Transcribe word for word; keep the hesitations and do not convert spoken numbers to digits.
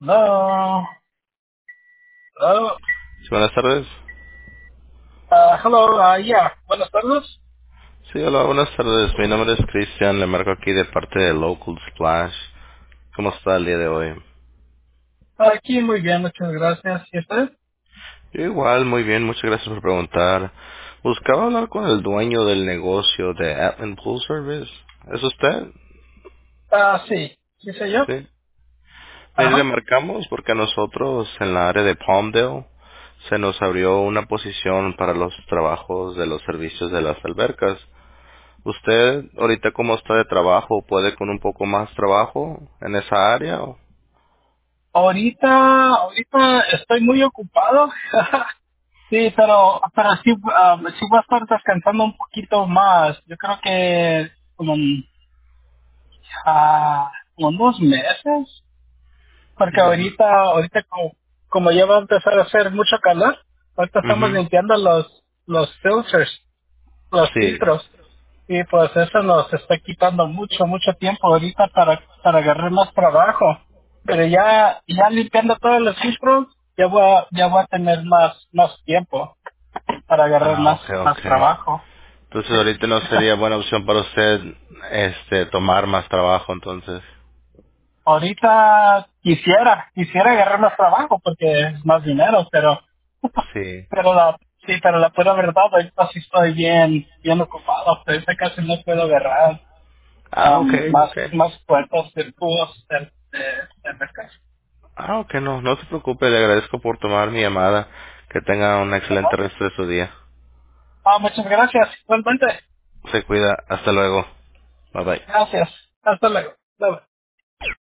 No. Oh, Sí, buenas tardes. uh, hello, uh, yeah. Buenas tardes. Sí, hola, buenas tardes. Mi nombre es Cristian. Le marco aquí de parte de Local Splash. ¿Cómo está el día de hoy? Aquí muy bien, muchas gracias. ¿Y usted? Yo igual, muy bien. Muchas gracias por preguntar. Buscaba hablar con el dueño del negocio de Atman Pool Service. ¿Es usted? Ah, sí. ¿Sí soy yo? Sí. Mire, le Ajá. marcamos porque a nosotros en la área de Palmdale se nos abrió una posición para los trabajos de los servicios de las albercas. ¿Usted ahorita cómo está de trabajo? ¿Puede con un poco más trabajo en esa área? o- Ahorita, ahorita estoy muy ocupado. Sí, pero, pero sí, ah, sí voy a estar descansando un poquito más. Yo creo que como, en, ah, como en dos meses. Porque Déjame- ahorita, ahorita como, como ya va a empezar a hacer mucho calor, ahorita estamos Ujú. limpiando los, los filters, los Sí. filtros. Y pues eso nos está quitando mucho, mucho tiempo ahorita para, para agarrar más trabajo. Pero ya, ya limpiando todos los filtros, ya voy a, ya voy a tener más, más tiempo para agarrar Ah, más, ok, más ok. trabajo. Entonces Sí. ahorita no sería buena opción para usted este tomar más trabajo entonces. Ahorita quisiera, quisiera agarrar más trabajo porque es más dinero, pero, Sí. pero la, sí, pero la pura verdad, ahorita sí estoy bien, bien ocupado, ahorita casi no puedo agarrar. Ah, ok, um, más, ok. más puertos de púas de, de, de mercado. Ah, ok, no, no se preocupe, le agradezco por tomar mi llamada. Que tenga un excelente Ajá. resto de su día. Ah, muchas gracias. Igualmente. Se cuida, hasta luego. Bye bye. Gracias. Hasta luego. Bye, bye.